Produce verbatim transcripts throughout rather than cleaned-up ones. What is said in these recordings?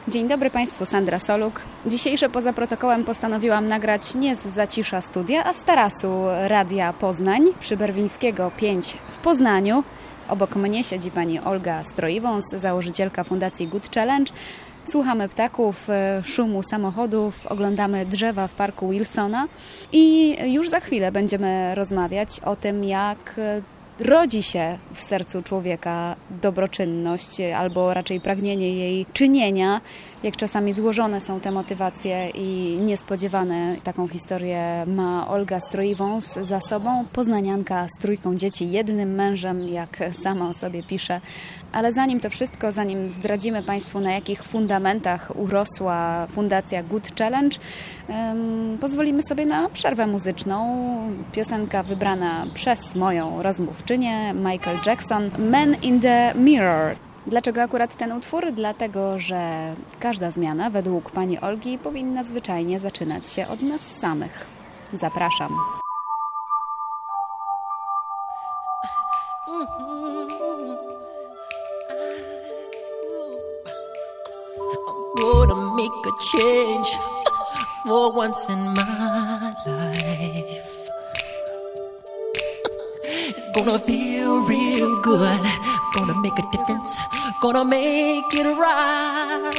Dzień dobry Państwu, Sandra Soluk. Dzisiejsze Poza Protokołem postanowiłam nagrać nie z zacisza studia, a z tarasu Radia Poznań przy Berwińskiego pięć w Poznaniu. Obok mnie siedzi pani Olga Stroiwąs, założycielka Fundacji Good Challenge. Słuchamy ptaków, szumu samochodów, oglądamy drzewa w parku Wilsona i już za chwilę będziemy rozmawiać o tym, jak rodzi się w sercu człowieka dobroczynność, albo raczej pragnienie jej czynienia, jak czasami złożone są te motywacje i niespodziewane. Taką historię ma Olga Stroiwąs za sobą, poznanianka z trójką dzieci, jednym mężem, jak sama o sobie pisze. Ale zanim to wszystko, zanim zdradzimy Państwu, na jakich fundamentach urosła Fundacja Good Challenge, um, pozwolimy sobie na przerwę muzyczną. Piosenka wybrana przez moją rozmówczynię, Michael Jackson, Man in the Mirror. Dlaczego akurat ten utwór? Dlatego, że każda zmiana, według pani Olgi, powinna zwyczajnie zaczynać się od nas samych. Zapraszam. Gonna make a change for once in my life. It's gonna feel real good. Gonna make a difference. Gonna make it right.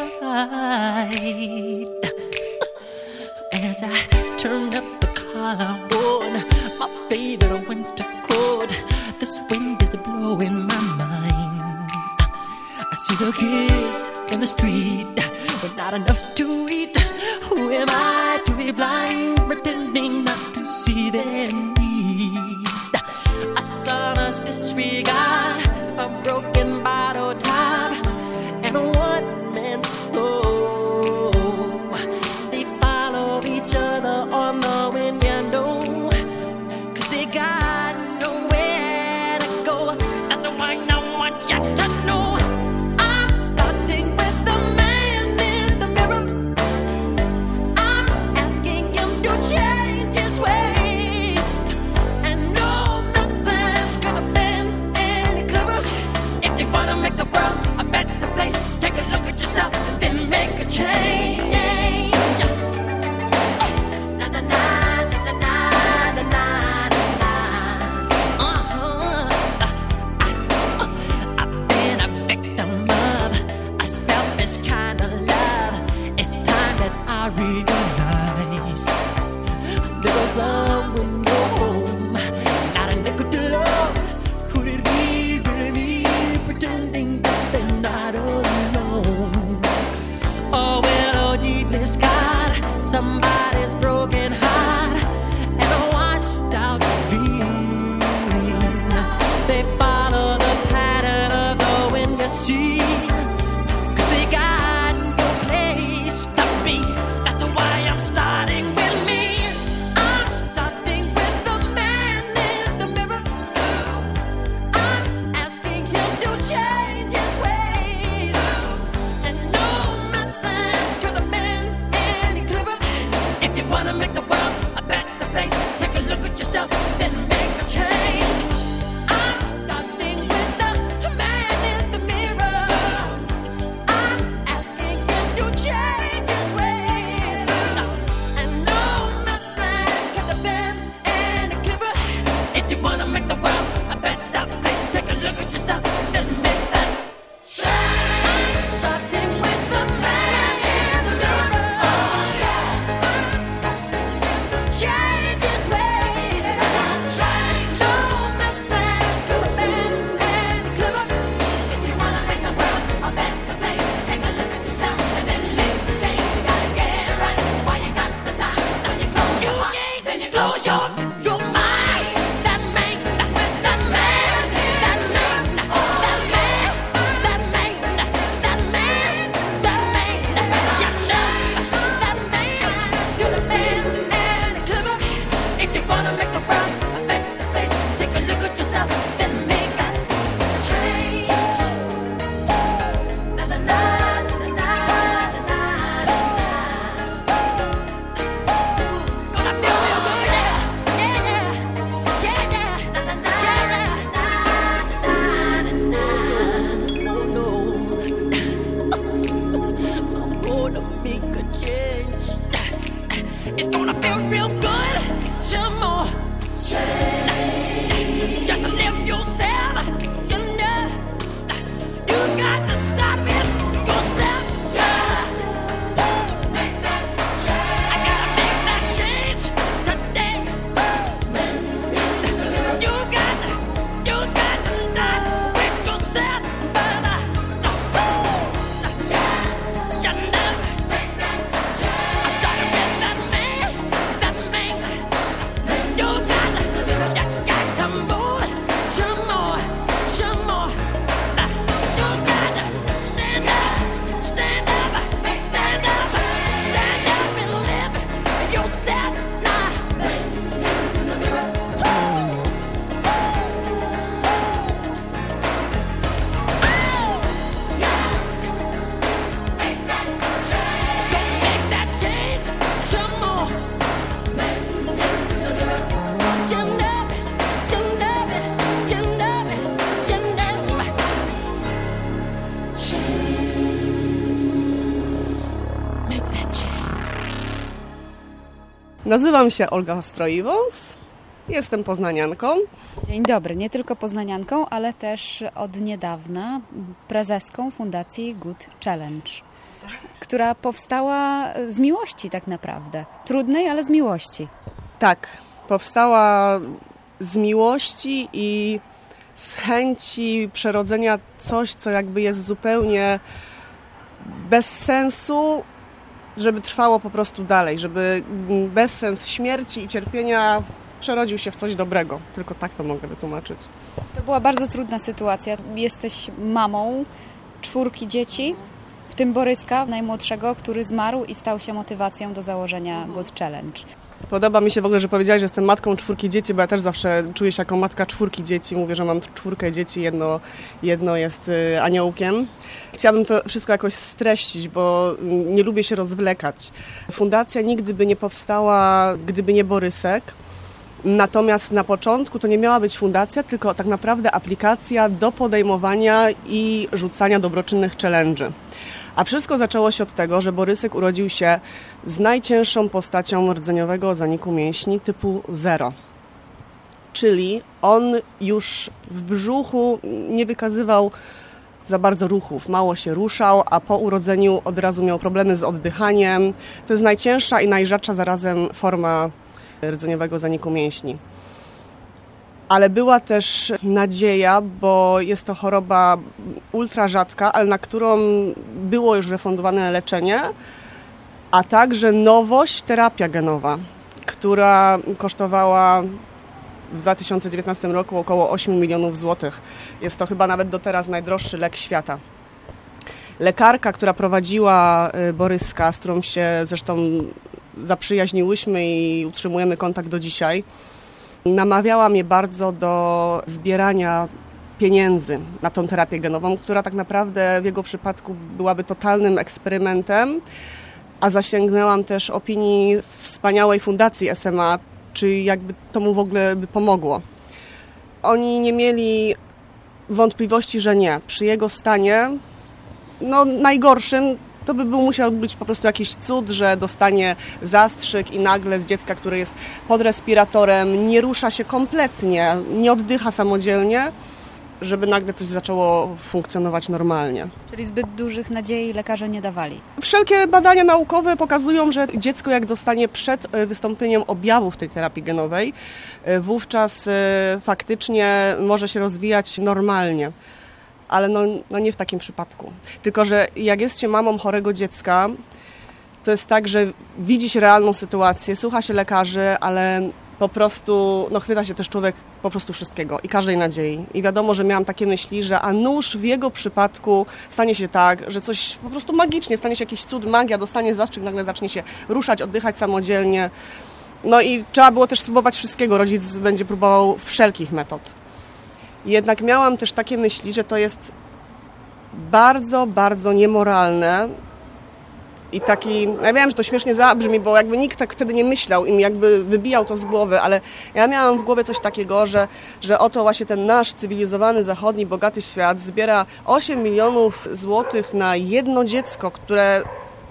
As I turn up the collar on my favorite winter coat, this wind is blowing my mind. I see the kids in the street with not enough to eat. Who am I to be blind, pretending not to see their need? A son's disregard, a broken bottle top, and a one-man soul. They follow each other on the window, 'cause they got nowhere to go. That's why I want you to know I'm starting with the man in the mirror. I'm asking him to change his ways, and no message could have been any clearer. If you wanna make the world a better place, take a look at yourself and then make a change. Na na na na na na na na. Uh-huh. I've been a victim of a selfish kind of love. It's time that I realize there was someone no home, not a nickel to love. Could it be really me pretending that they're not alone? Oh, well, oh, deeply scarred, somebody's broken heart and a washed out dream. They follow the pattern of the wind, you see, 'cause they got no place to be. That's why I'm starting with me. I'm starting with the man in the mirror. I'm asking him to change his ways, and no message could have been any clearer. If you want It's gonna feel real good. Some more. Just live yourself. You know, you got to start with yourself. Make that change. I gotta make that change today. You got to, you got to start with yourself. But uh, you know, make that change. I started with that man, that man. You got to, you got to move some more, some more. You got to stand up, stand up, stand up, stand up and live yourself now. Make that change some more. You know it, you know it, you know it, you know it. Make that change. Nazywam się Olga Stroiwąs, jestem poznanianką. Dzień dobry, nie tylko poznanianką, ale też od niedawna prezeską Fundacji Good Challenge, która powstała z miłości tak naprawdę. Trudnej, ale z miłości. Tak, powstała z miłości i z chęci przerodzenia coś, co jakby jest zupełnie bez sensu, żeby trwało po prostu dalej, żeby bezsens śmierci i cierpienia przerodził się w coś dobrego. Tylko tak to mogę wytłumaczyć. To była bardzo trudna sytuacja. Jesteś mamą czwórki dzieci, w tym Boryska, najmłodszego, który zmarł i stał się motywacją do założenia Good Challenge. Podoba mi się w ogóle, że powiedziałaś, że jestem matką czwórki dzieci, bo ja też zawsze czuję się jako matka czwórki dzieci. Mówię, że mam czwórkę dzieci, jedno, jedno jest y, aniołkiem. Chciałabym to wszystko jakoś streścić, bo nie lubię się rozwlekać. Fundacja nigdy by nie powstała, gdyby nie Borysek. Natomiast na początku to nie miała być fundacja, tylko tak naprawdę aplikacja do podejmowania i rzucania dobroczynnych challenge'y. A wszystko zaczęło się od tego, że Borysek urodził się z najcięższą postacią rdzeniowego zaniku mięśni typu zero. Czyli on już w brzuchu nie wykazywał za bardzo ruchów, mało się ruszał, a po urodzeniu od razu miał problemy z oddychaniem. To jest najcięższa i najrzadsza zarazem forma rdzeniowego zaniku mięśni. Ale była też nadzieja, bo jest to choroba ultra rzadka, ale na którą było już refundowane leczenie, a także nowość, terapia genowa, która kosztowała w dwa tysiące dziewiętnastym roku około osiem milionów złotych. Jest to chyba nawet do teraz najdroższy lek świata. Lekarka, która prowadziła Boryska, z którą się zresztą zaprzyjaźniłyśmy i utrzymujemy kontakt do dzisiaj, namawiała mnie bardzo do zbierania pieniędzy na tą terapię genową, która tak naprawdę w jego przypadku byłaby totalnym eksperymentem, a zasięgnęłam też opinii wspaniałej fundacji S M A, czy jakby to mu w ogóle by pomogło. Oni nie mieli wątpliwości, że nie. Przy jego stanie, no najgorszym, to by był musiał być po prostu jakiś cud, że dostanie zastrzyk i nagle z dziecka, które jest pod respiratorem, nie rusza się kompletnie, nie oddycha samodzielnie, żeby nagle coś zaczęło funkcjonować normalnie. Czyli zbyt dużych nadziei lekarze nie dawali. Wszelkie badania naukowe pokazują, że dziecko jak dostanie przed wystąpieniem objawów tej terapii genowej, wówczas faktycznie może się rozwijać normalnie. Ale no, no nie w takim przypadku. Tylko że jak jest się mamą chorego dziecka, to jest tak, że widzi się realną sytuację, słucha się lekarzy, ale po prostu no, chwyta się też człowiek po prostu wszystkiego i każdej nadziei. I wiadomo, że miałam takie myśli, że a nuż w jego przypadku stanie się tak, że coś po prostu magicznie, stanie się jakiś cud, magia, dostanie zastrzyk, nagle zacznie się ruszać, oddychać samodzielnie. No i trzeba było też spróbować wszystkiego. Rodzic będzie próbował wszelkich metod. Jednak miałam też takie myśli, że to jest bardzo, bardzo niemoralne i taki, ja wiem, że to śmiesznie zabrzmi, bo jakby nikt tak wtedy nie myślał i mi jakby wybijał to z głowy, ale ja miałam w głowie coś takiego, że, że oto właśnie ten nasz cywilizowany, zachodni, bogaty świat zbiera osiem milionów złotych na jedno dziecko, które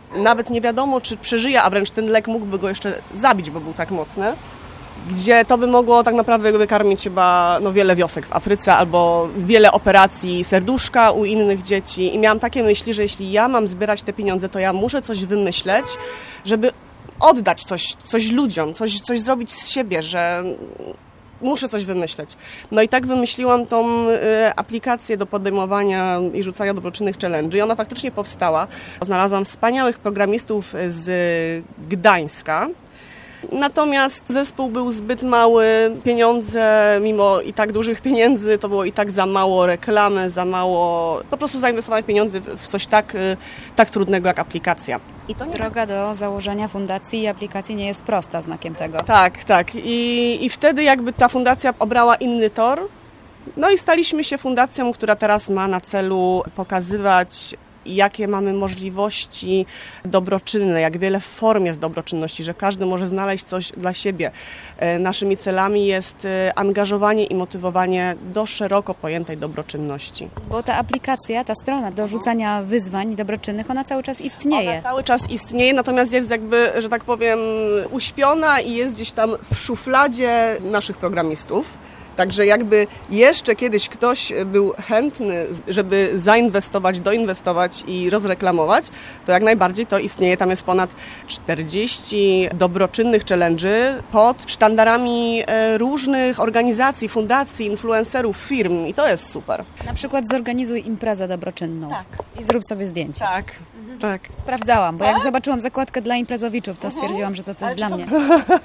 nawet nie wiadomo, czy przeżyje, a wręcz ten lek mógłby go jeszcze zabić, bo był tak mocny, gdzie to by mogło tak naprawdę wykarmić chyba no, wiele wiosek w Afryce albo wiele operacji serduszka u innych dzieci. I miałam takie myśli, że jeśli ja mam zbierać te pieniądze, to ja muszę coś wymyśleć, żeby oddać coś, coś ludziom, coś, coś zrobić z siebie, że muszę coś wymyśleć. No i tak wymyśliłam tą y, aplikację do podejmowania i rzucania dobroczynnych challenge'y i ona faktycznie powstała. Znalazłam wspaniałych programistów z Gdańska. Natomiast zespół był zbyt mały, pieniądze, mimo i tak dużych pieniędzy, to było i tak za mało reklamy, za mało, po prostu zainwestowanych pieniędzy w coś tak, tak trudnego jak aplikacja. I to nie... Droga do założenia fundacji i aplikacji nie jest prosta, znakiem tego. Tak, tak. I, i wtedy jakby ta fundacja obrała inny tor. No i staliśmy się fundacją, która teraz ma na celu pokazywać, jakie mamy możliwości dobroczynne, jak wiele form jest dobroczynności, że każdy może znaleźć coś dla siebie. Naszymi celami jest angażowanie i motywowanie do szeroko pojętej dobroczynności. Bo ta aplikacja, ta strona do rzucania wyzwań dobroczynnych, ona cały czas istnieje. Ona cały czas istnieje, natomiast jest jakby, że tak powiem, uśpiona i jest gdzieś tam w szufladzie naszych programistów. Także jakby jeszcze kiedyś ktoś był chętny, żeby zainwestować, doinwestować i rozreklamować, to jak najbardziej to istnieje. Tam jest ponad czterdzieści dobroczynnych challenge'y pod sztandarami różnych organizacji, fundacji, influencerów, firm i to jest super. Na przykład zorganizuj imprezę dobroczynną. Tak. I zrób sobie zdjęcie. Tak, mhm. tak. Sprawdzałam, bo jak zobaczyłam zakładkę dla imprezowiczów, to stwierdziłam, że to coś Ale dla to... mnie.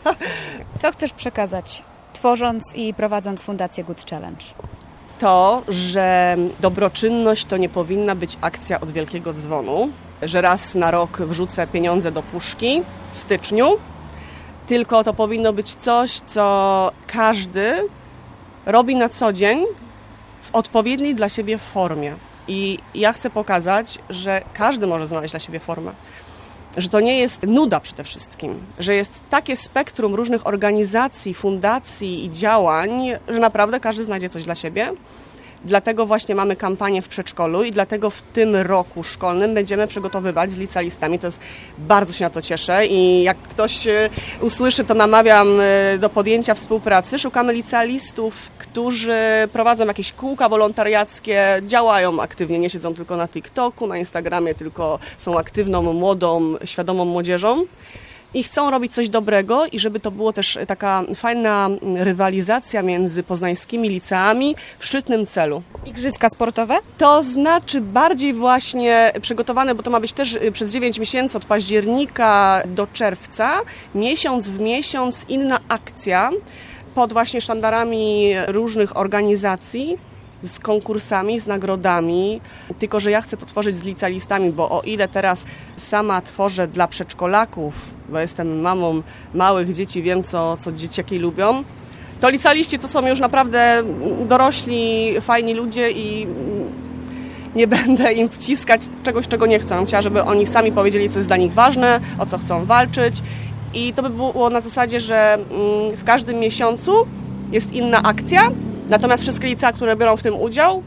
Co chcesz przekazać, tworząc i prowadząc Fundację Good Challenge? To, że dobroczynność to nie powinna być akcja od wielkiego dzwonu, że raz na rok wrzucę pieniądze do puszki w styczniu, tylko to powinno być coś, co każdy robi na co dzień w odpowiedniej dla siebie formie. I ja chcę pokazać, że każdy może znaleźć dla siebie formę. Że to nie jest nuda przede wszystkim, że jest takie spektrum różnych organizacji, fundacji i działań, że naprawdę każdy znajdzie coś dla siebie. Dlatego właśnie mamy kampanię w przedszkolu i dlatego w tym roku szkolnym będziemy przygotowywać z licealistami. To jest, bardzo się na to cieszę i jak ktoś usłyszy, to namawiam do podjęcia współpracy. Szukamy licealistów, którzy prowadzą jakieś kółka wolontariackie, działają aktywnie, nie siedzą tylko na TikToku, na Instagramie, tylko są aktywną, młodą, świadomą młodzieżą. I chcą robić coś dobrego i żeby to było też taka fajna rywalizacja między poznańskimi liceami w szczytnym celu. Igrzyska sportowe? To znaczy bardziej właśnie przygotowane, bo to ma być też przez dziewięć miesięcy od października do czerwca, miesiąc w miesiąc inna akcja pod właśnie sztandarami różnych organizacji, z konkursami, z nagrodami, tylko że ja chcę to tworzyć z licealistami, bo o ile teraz sama tworzę dla przedszkolaków, bo jestem mamą małych dzieci, wiem co, co dzieciaki lubią, to licealiści to są już naprawdę dorośli, fajni ludzie i nie będę im wciskać czegoś, czego nie chcą. Chciałam, żeby oni sami powiedzieli, co jest dla nich ważne, o co chcą walczyć i to by było na zasadzie, że w każdym miesiącu jest inna akcja, natomiast wszystkie licea, które biorą w tym udział,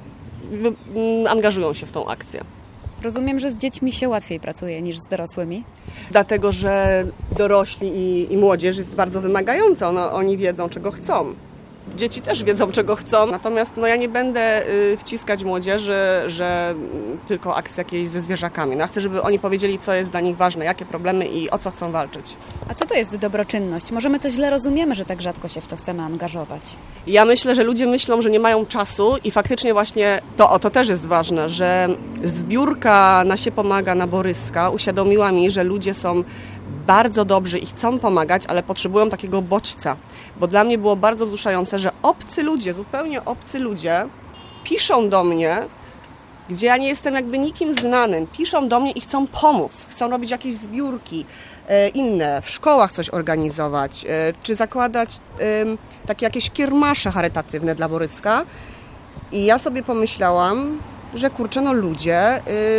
angażują się w tą akcję. Rozumiem, że z dziećmi się łatwiej pracuje niż z dorosłymi? Dlatego, że dorośli i, i młodzież jest bardzo wymagająca. Ono, oni wiedzą, czego chcą. Dzieci też wiedzą, czego chcą, natomiast no, ja nie będę y, wciskać młodzieży, że y, tylko akcja jakieś ze zwierzakami. No, chcę, żeby oni powiedzieli, co jest dla nich ważne, jakie problemy i o co chcą walczyć. A co to jest dobroczynność? Może my to źle rozumiemy, że tak rzadko się w to chcemy angażować. Ja myślę, że ludzie myślą, że nie mają czasu i faktycznie właśnie to, o, to też jest ważne, że zbiórka Na się pomaga na Boryska uświadomiła mi, że ludzie są bardzo dobrzy i chcą pomagać, ale potrzebują takiego bodźca. Bo dla mnie było bardzo wzruszające, że obcy ludzie, zupełnie obcy ludzie piszą do mnie, gdzie ja nie jestem jakby nikim znanym, piszą do mnie i chcą pomóc, chcą robić jakieś zbiórki e, inne, w szkołach coś organizować, e, czy zakładać e, takie jakieś kiermasze charytatywne dla Boryska. I ja sobie pomyślałam, że kurczę, no ludzie e,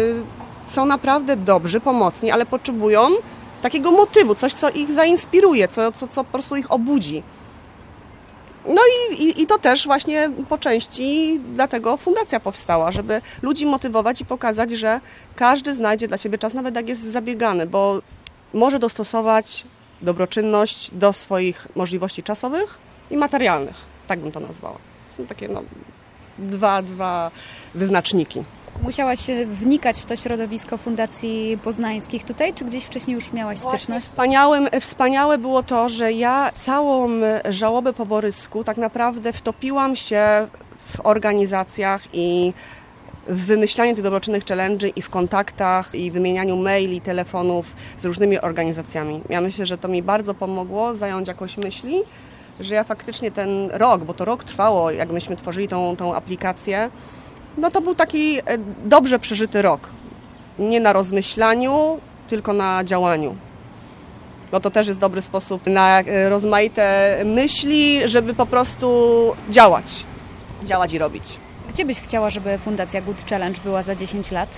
są naprawdę dobrzy, pomocni, ale potrzebują takiego motywu, coś, co ich zainspiruje, co, co, co po prostu ich obudzi. No i, i, i to też właśnie po części dlatego fundacja powstała, żeby ludzi motywować i pokazać, że każdy znajdzie dla siebie czas, nawet jak jest zabiegany, bo może dostosować dobroczynność do swoich możliwości czasowych i materialnych. Tak bym to nazwała. Są takie no, dwa, dwa wyznaczniki. Musiałaś wnikać w to środowisko fundacji poznańskich tutaj, czy gdzieś wcześniej już miałaś styczność? Wspaniałym, wspaniałe było to, że ja całą żałobę po Borysku tak naprawdę wtopiłam się w organizacjach i w wymyślaniu tych dobroczynnych challenge'y i w kontaktach i wymienianiu maili, telefonów z różnymi organizacjami. Ja myślę, że to mi bardzo pomogło zająć jakoś myśli, że ja faktycznie ten rok, bo to rok trwało, jak myśmy tworzyli tą, tą aplikację, no to był taki dobrze przeżyty rok. Nie na rozmyślaniu, tylko na działaniu. Bo to też jest dobry sposób na rozmaite myśli, żeby po prostu działać. Działać i robić. Gdzie byś chciała, żeby Fundacja Good Challenge była za dziesięć lat?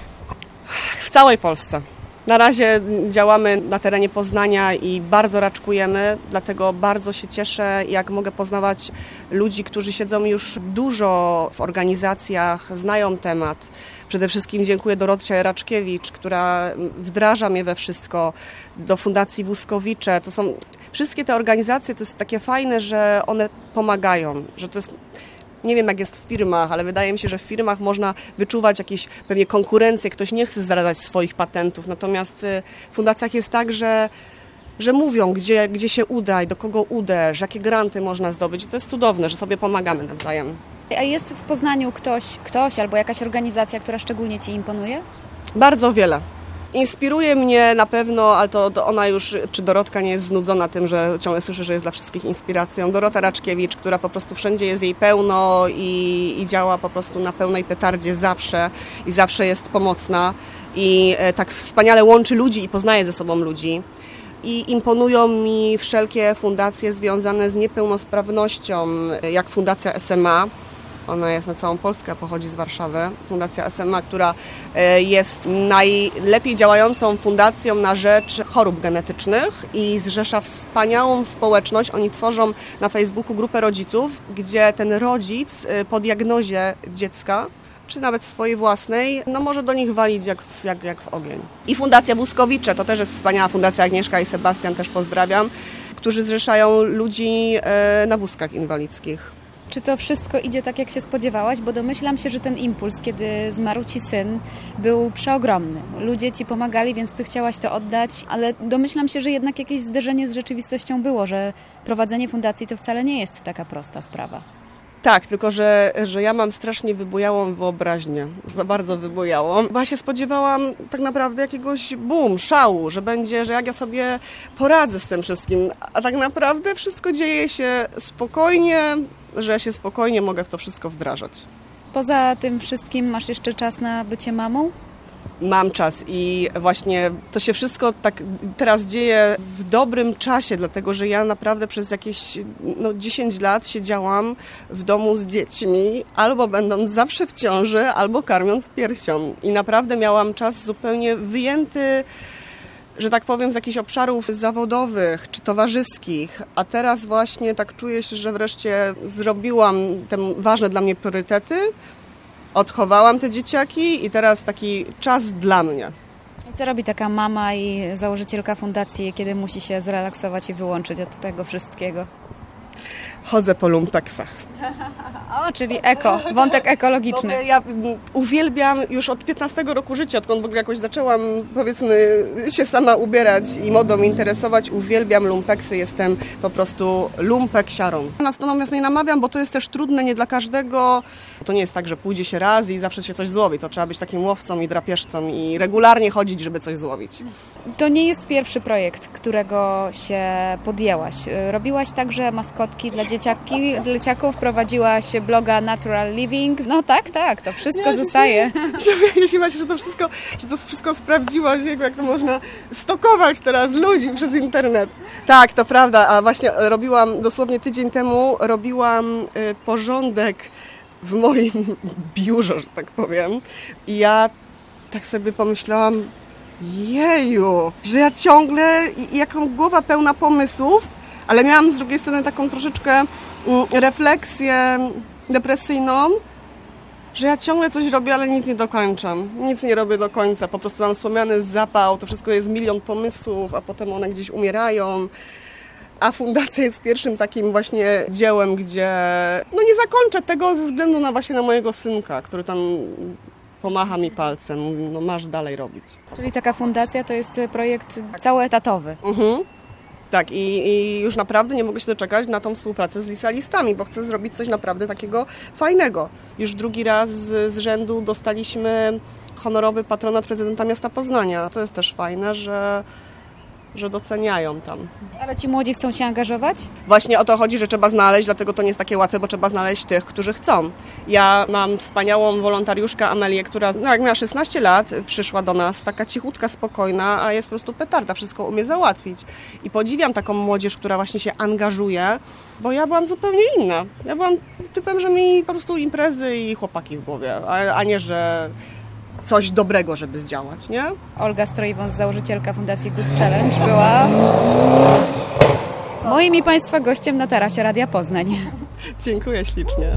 W całej Polsce. Na razie działamy na terenie Poznania i bardzo raczkujemy, dlatego bardzo się cieszę, jak mogę poznawać ludzi, którzy siedzą już dużo w organizacjach, znają temat. Przede wszystkim dziękuję Dorocie Raczkiewicz, która wdraża mnie we wszystko, do Fundacji Wózkowicze. To są wszystkie te organizacje, to jest takie fajne, że one pomagają, że to jest... Nie wiem, jak jest w firmach, ale wydaje mi się, że w firmach można wyczuwać jakieś pewnie konkurencję, ktoś nie chce zdradzać swoich patentów, natomiast w fundacjach jest tak, że, że mówią, gdzie, gdzie się uda i do kogo uderz, jakie granty można zdobyć. I to jest cudowne, że sobie pomagamy nawzajem. A jest w Poznaniu ktoś, ktoś albo jakaś organizacja, która szczególnie Ci imponuje? Bardzo wiele. Inspiruje mnie na pewno, ale to, to ona już, czy Dorotka nie jest znudzona tym, że ciągle słyszę, że jest dla wszystkich inspiracją. Dorota Raczkiewicz, która po prostu wszędzie jest jej pełno i, i działa po prostu na pełnej petardzie zawsze i zawsze jest pomocna i e, tak wspaniale łączy ludzi i poznaje ze sobą ludzi. I imponują mi wszelkie fundacje związane z niepełnosprawnością, jak Fundacja S M A. Ona jest na całą Polskę, pochodzi z Warszawy. Fundacja S M A, która jest najlepiej działającą fundacją na rzecz chorób genetycznych i zrzesza wspaniałą społeczność. Oni tworzą na Facebooku grupę rodziców, gdzie ten rodzic po diagnozie dziecka, czy nawet swojej własnej, no może do nich walić jak w, jak, jak w ogień. I Fundacja Wózkowicze, to też jest wspaniała fundacja, Agnieszka i Sebastian też pozdrawiam, którzy zrzeszają ludzi na wózkach inwalidzkich. Czy to wszystko idzie tak, jak się spodziewałaś? Bo domyślam się, że ten impuls, kiedy zmarł Ci syn, był przeogromny. Ludzie Ci pomagali, więc Ty chciałaś to oddać, ale domyślam się, że jednak jakieś zderzenie z rzeczywistością było, że prowadzenie fundacji to wcale nie jest taka prosta sprawa. Tak, tylko że, że ja mam strasznie wybujałą wyobraźnię, za bardzo wybujałą. Bo ja się spodziewałam tak naprawdę jakiegoś boom, szału, że będzie, że jak ja sobie poradzę z tym wszystkim, a tak naprawdę wszystko dzieje się spokojnie, że ja się spokojnie mogę w to wszystko wdrażać. Poza tym wszystkim masz jeszcze czas na bycie mamą? Mam czas i właśnie to się wszystko tak teraz dzieje w dobrym czasie, dlatego że ja naprawdę przez jakieś no, dziesięć lat siedziałam w domu z dziećmi, albo będąc zawsze w ciąży, albo karmiąc piersią. I naprawdę miałam czas zupełnie wyjęty, że tak powiem, z jakichś obszarów zawodowych czy towarzyskich, a teraz właśnie tak czuję się, że wreszcie zrobiłam te ważne dla mnie priorytety, odchowałam te dzieciaki i teraz taki czas dla mnie. I co robi taka mama i założycielka fundacji, kiedy musi się zrelaksować i wyłączyć od tego wszystkiego? Chodzę po lumpeksach. O, czyli eko, wątek ekologiczny. Ja uwielbiam już od piętnastego roku życia, odkąd w ogóle jakoś zaczęłam, powiedzmy, się sama ubierać i modą interesować, uwielbiam lumpeksy, jestem po prostu lumpeksiarą. Natomiast nie namawiam, bo to jest też trudne, nie dla każdego. To nie jest tak, że pójdzie się raz i zawsze się coś złowi, to trzeba być takim łowcą i drapieżcą i regularnie chodzić, żeby coś złowić. To nie jest pierwszy projekt, którego się podjęłaś. Robiłaś także maskotki dla dzieciaki, dla dzieciaków, prowadziłaś bloga Natural Living. No tak, tak, to wszystko ja zostaje. Jeśli się, że to wszystko, że to wszystko sprawdziłaś, jak to można stokować teraz ludzi przez internet. Tak, to prawda, a właśnie robiłam dosłownie tydzień temu, robiłam porządek w moim biurze, że tak powiem. I ja tak sobie pomyślałam, jeju, że ja ciągle, jaką głowa pełna pomysłów, Ale miałam z drugiej strony taką troszeczkę mm, refleksję depresyjną, że ja ciągle coś robię, ale nic nie dokończam. Nic nie robię do końca. Po prostu mam słomiany zapał, to wszystko jest milion pomysłów, a potem one gdzieś umierają. A fundacja jest pierwszym takim właśnie dziełem, gdzie no nie zakończę tego ze względu na właśnie na mojego synka, który tam pomacha mi palcem, mówi, no masz dalej robić. Czyli taka fundacja to jest projekt całoetatowy. Mhm. Tak, i, i już naprawdę nie mogę się doczekać na tą współpracę z licealistami, bo chcę zrobić coś naprawdę takiego fajnego. Już drugi raz z, z rzędu dostaliśmy honorowy patronat prezydenta miasta Poznania. To jest też fajne, że, że doceniają tam. Ale ci młodzi chcą się angażować? Właśnie o to chodzi, że trzeba znaleźć, dlatego to nie jest takie łatwe, bo trzeba znaleźć tych, którzy chcą. Ja mam wspaniałą wolontariuszkę Amelię, która no jak miała szesnaście lat, przyszła do nas, taka cichutka, spokojna, a jest po prostu petarda, wszystko umie załatwić. I podziwiam taką młodzież, która właśnie się angażuje, bo ja byłam zupełnie inna. Ja byłam typem, że mi po prostu imprezy i chłopaki w głowie, a, a nie, że coś dobrego, żeby zdziałać, nie? Olga Strojwąs, założycielka Fundacji Good Challenge, była moim i Państwa gościem na tarasie Radia Poznań. Dziękuję ślicznie.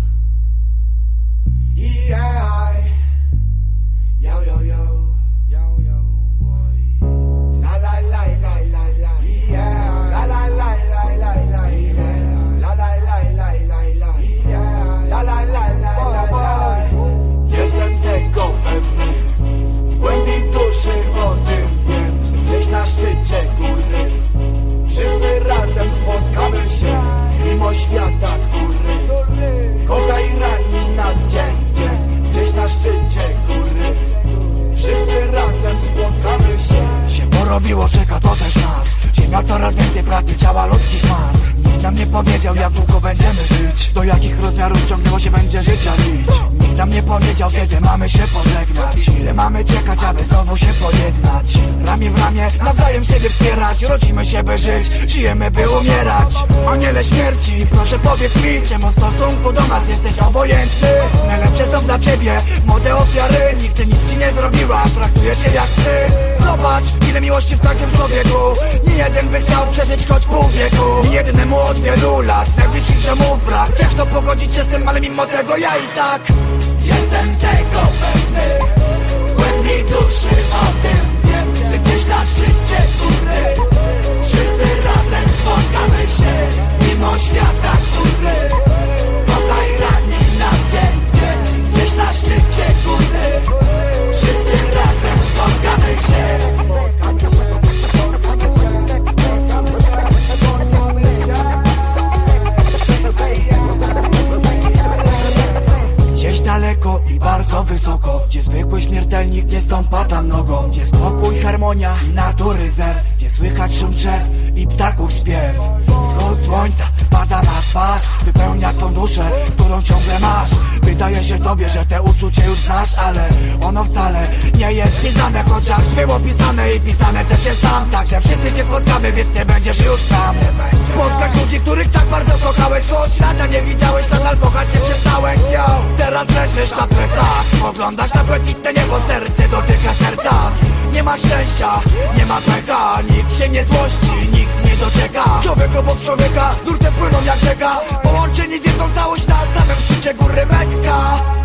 Jestem tego pewny, w głębi duszy o tym wiem, że gdzieś na szczycie góry wszyscy razem spotkamy się, mimo świata, który kocha i rani nas dzień w dzień. Gdzieś na szczycie góry wszyscy razem spotkamy się. Się porobiło, czeka to też nas. Ziemia coraz więcej pragnie ciała ludzkich mas. Nikt nam nie powiedział, jak długo będziemy żyć, do jakich rozmiarów ciągnęło się będzie życia lić. Nikt nam nie powiedział, kiedy mamy się pożegnać, ile mamy czekać, aby znowu się pojednać. Ramię w ramię, nawzajem siebie wspierać. Rodzimy się, by żyć, żyjemy, by umierać. Aniele śmierci, proszę powiedz mi, czemu w stosunku do nas jesteś obojętny? Najlepsze są dla ciebie młode ofiary. Nikt nic ci nie zrobiła, traktujesz się jak ty. Zobacz, ile miłości w każdym człowieku. Nie jeden by chciał przeżyć choć pół wieku. Jednemu od wielu lat, najbliższemu brak. Ciężko pogodzić się z tym, ale mimo tego ja i tak jestem tego pewny, w głębi duszy o tym wiem, że gdzieś na szczycie góry wszyscy razem spotkamy się, mimo świata, który kocha i rani nas dzień w dzień. Gdzieś na szczycie góry wszyscy razem spotkamy się. Gdzieś daleko i bardzo wysoko, gdzie zwykły śmiertelnik nie stąpa tam nogą, gdzie spokój, harmonia i natury zew, gdzie słychać szum drzew i ptaków śpiew. Wschód słońca pada na twarz, wypełnia twą duszę, którą ciągle masz. Wydaje się tobie, że te uczucie już znasz, ale ono wcale nie jest ci znane, chociaż było pisane i pisane też jest tam. Także wszyscy się spotkamy, więc nie będziesz już sam. Spotkasz ludzi, których tak bardzo kochałeś, choć lata nie widziałeś, nadal kochać się przestałeś. Yo, teraz leżysz na plecach, spoglądasz na błękitne niebo, serce dotyka serca. Nie ma szczęścia, nie ma pecha, nikt się nie złości, nikt nie docieka. Człowiek obok człowieka, z nurtem płyną jak rzeka, połączeni w jedną całość na samym szczycie góry Mekka.